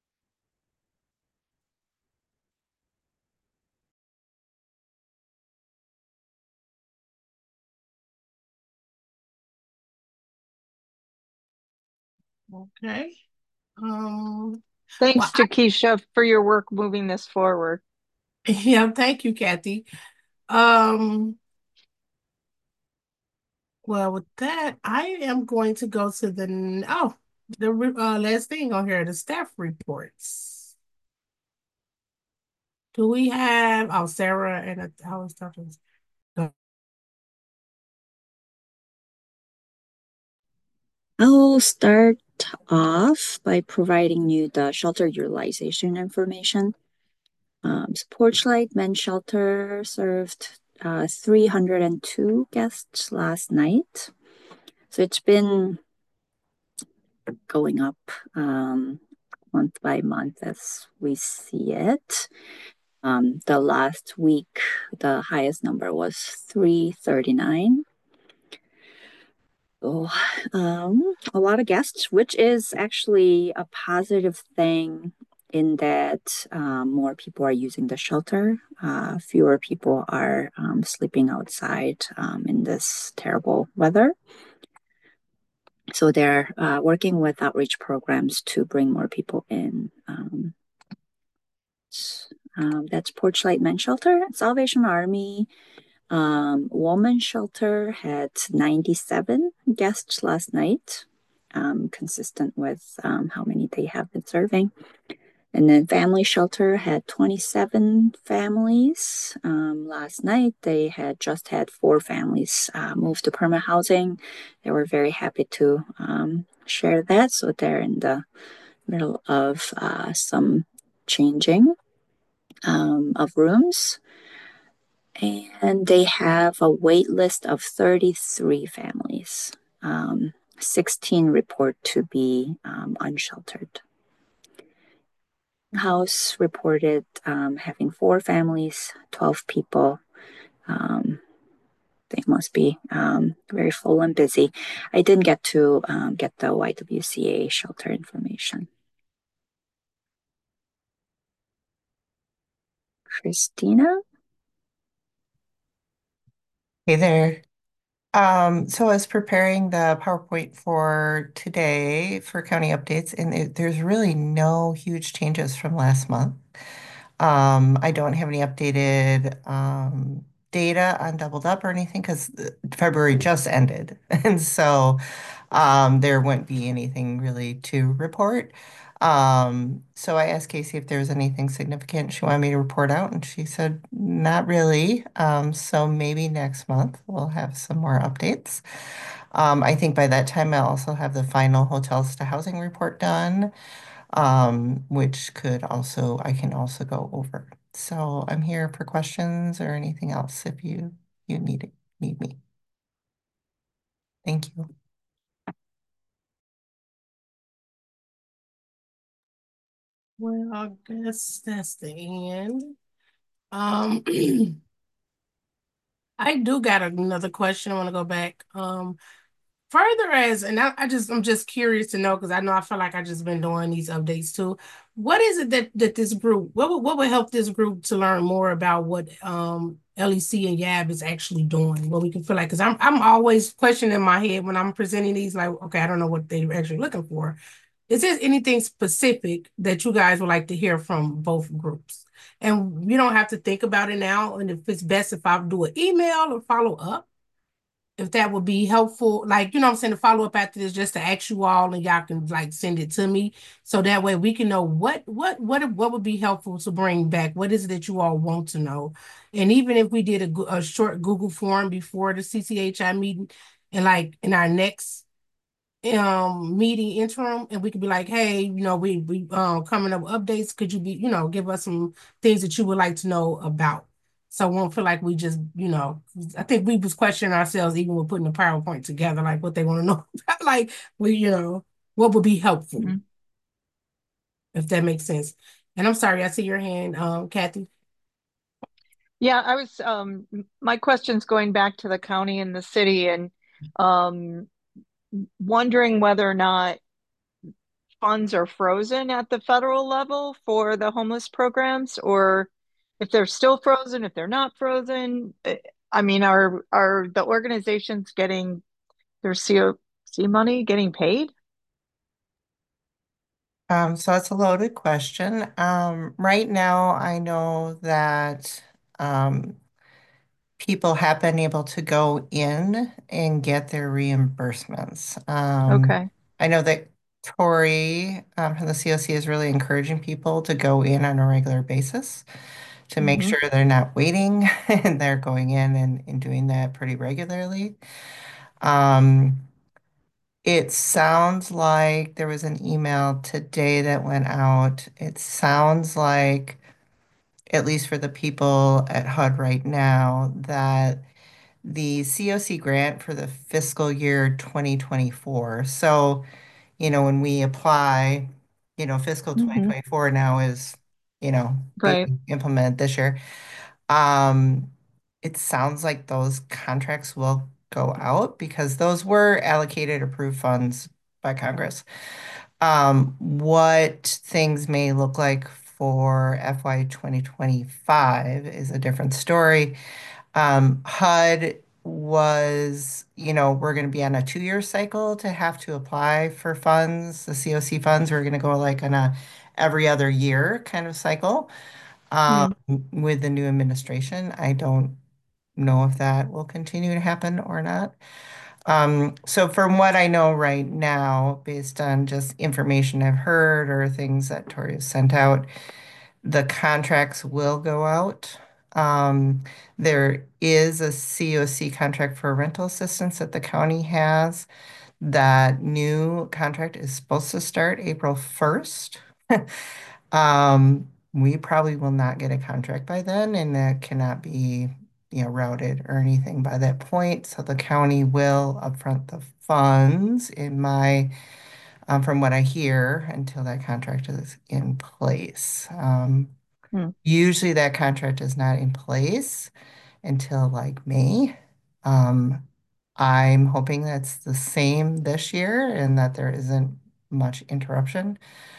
Okay. Thanks Well, to Keisha for your work moving this forward. yeah, thank you, Kathy. Well, with that, I am going to go to the last thing on here, the staff reports. Do we have Sarah and I was talking. I'll start off by providing you the shelter utilization information. Porchlight Men's Shelter served 302 guests last night. So it's been going up month by month as we see it. The last week, the highest number was 339. So, a lot of guests, which is actually a positive thing in that more people are using the shelter. Fewer people are sleeping outside in this terrible weather. So they're working with outreach programs to bring more people in. That's Porchlight Men's Shelter. Salvation Army Women's Shelter had 97 guests last night, consistent with how many they have been serving. And then Family Shelter had 27 families. Last night, they had just had 4 families move to permanent housing. They were very happy to share that. So they're in the middle of some changing. of rooms. And they have a wait list of 33 families. 16 report to be unsheltered. House reported having 4 families, 12 people. They must be very full and busy. I didn't get to get the YWCA shelter information. Christina? Hey there. So I was preparing the PowerPoint for today for county updates, and there's really no huge changes from last month. I don't have any updated data on Doubled Up or anything because February just ended. And so there wouldn't be anything really to report. So I asked Casey if there was anything significant she wanted me to report out, and she said not really. So maybe next month we'll have some more updates. I think by that time I'll also have the final hotels to housing report done, which I can also go over. So I'm here for questions or anything else if you need me. Thank you. Well, I guess that's the end. I do got another question. I want to go back. Further as, and I'm just curious to know because I know I feel like I just been doing these updates too. What is it that this group, what would help this group to learn more about what LEC and YAB is actually doing? What we can feel like, because I'm always questioning in my head when I'm presenting these, like, okay, I don't know what they're actually looking for. Is there anything specific that you guys would like to hear from both groups? And you don't have to think about it now. And if it's best if I do an email or follow up, if that would be helpful, like, you know what I'm saying, to follow up after this just to ask you all and y'all can like send it to me. So that way we can know what would be helpful to bring back. What is it that you all want to know? And even if we did a short Google form before the CCHI meeting and like in our next meeting interim, and we could be like, hey, you know, we coming up with updates, could you be, you know, give us some things that you would like to know about, so we won't feel like we just, you know, I think we was questioning ourselves even with putting the PowerPoint together, like what they want to know about, like we, you know, what would be helpful, if that makes sense. And I'm sorry, I see your hand, Kathy. Yeah, I was my question's going back to the county and the city and um wondering whether or not funds are frozen at the federal level for the homeless programs, or if they're still frozen, if they're not frozen. I mean, are the organizations getting their COC money getting paid? So that's a loaded question. Right now, I know that people have been able to go in and get their reimbursements. Okay. I know that Tori from the COC is really encouraging people to go in on a regular basis to make Hmm. sure they're not waiting and they're going in and doing that pretty regularly. Um, it sounds like there was an email today that went out. It sounds like, at least for the people at HUD right now, that the COC grant for the fiscal year 2024. So, when we apply, fiscal Hmm. 2024 now is, Right. being implemented this year. Um, it sounds like those contracts will go out because those were allocated approved funds by Congress. What things may look like for FY 2025 is a different story. HUD was, we're going to be on a 2-year cycle to have to apply for funds, the COC funds. We're going to go like on a every other year kind of cycle. Um, Mm. with the new administration, I don't know if that will continue to happen or not. So from what I know right now, based on just information I've heard or things that Tori has sent out, the contracts will go out. There is a COC contract for rental assistance that the county has. That new contract is supposed to start April 1st. we probably will not get a contract by then, and that cannot be, routed or anything by that point. So the county will upfront the funds from what I hear, until that contract is in place. Hmm. Usually that contract is not in place until like May. I'm hoping that's the same this year and that there isn't much interruption.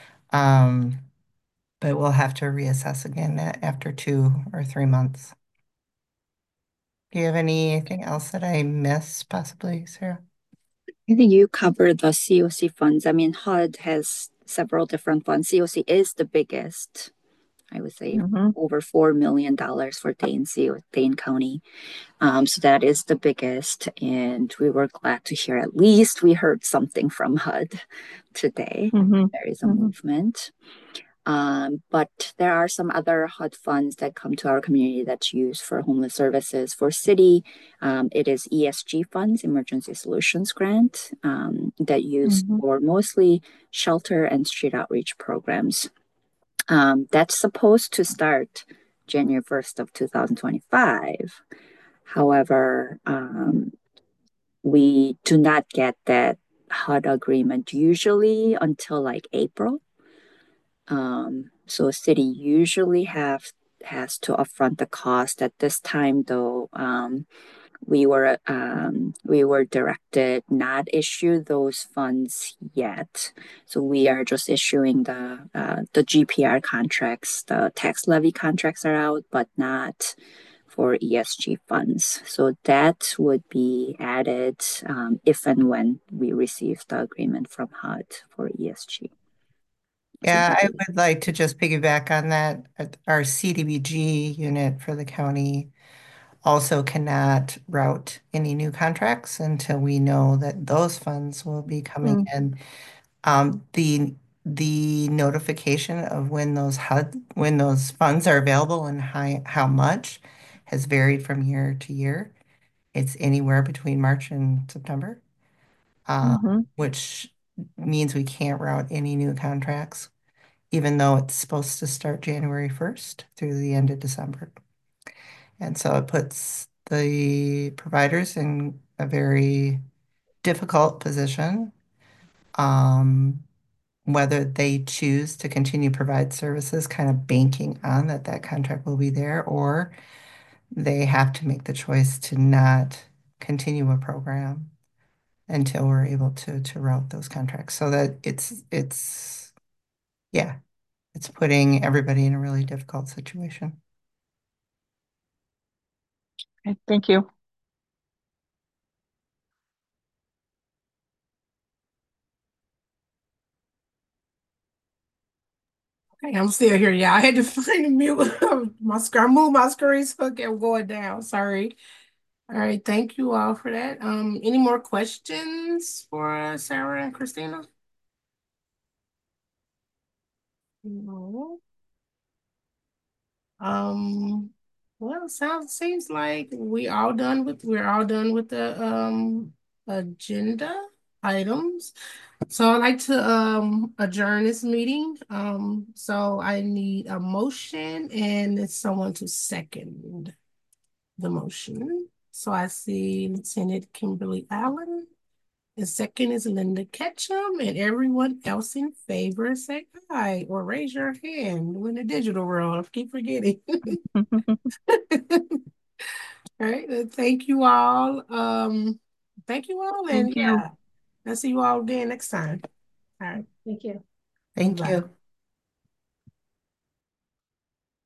But we'll have to reassess again after 2 or 3 months. Do you have anything else that I missed, possibly, Sarah? I think you covered the COC funds. I mean, HUD has several different funds. COC is the biggest, I would say, Mm-hmm. over $4 million for Dane County. So that is the biggest. And we were glad to hear at least we heard something from HUD today. Mm-hmm. There is a Mm-hmm. movement. But there are some other HUD funds that come to our community that's used for homeless services. For city, it is ESG funds, Emergency Solutions Grant, that use Mm-hmm. for mostly shelter and street outreach programs. That's supposed to start January 1st of 2025. However, we do not get that HUD agreement usually until like April. So city usually has to upfront the cost. At this time, though, we were directed not issue those funds yet. So we are just issuing the GPR contracts. The tax levy contracts are out, but not for ESG funds. So that would be added if and when we receive the agreement from HUD for ESG. Yeah, I would like to just piggyback on that. Our CDBG unit for the county also cannot route any new contracts until we know that those funds will be coming in. The notification of when those funds are available and how much has varied from year to year. It's anywhere between March and September, Mm-hmm. which means we can't route any new contracts, even though it's supposed to start January 1st through the end of December. And so it puts the providers in a very difficult position, whether they choose to continue provide services, kind of banking on that contract will be there, or they have to make the choice to not continue a program until we're able to route those contracts. So that yeah, it's putting everybody in a really difficult situation. Okay, thank you. Okay, I'm still here, y'all. I had to find a mute my screen, move my screen so it kept going down. Sorry. All right, thank you all for that. Any more questions for Sarah and Christina? No. Well, seems like we're all done with the agenda items. So I'd like to adjourn this meeting. So I need a motion and someone to second the motion. So I see Lieutenant Kimberly Allen. The second is Linda Ketchum, and everyone else in favor say aye or raise your hand. We're in the digital world. I keep forgetting. All right. Thank you all. Thank you all, and Thank you. yeah, I'll see you all again next time. All right. Thank you. Thank Bye. you.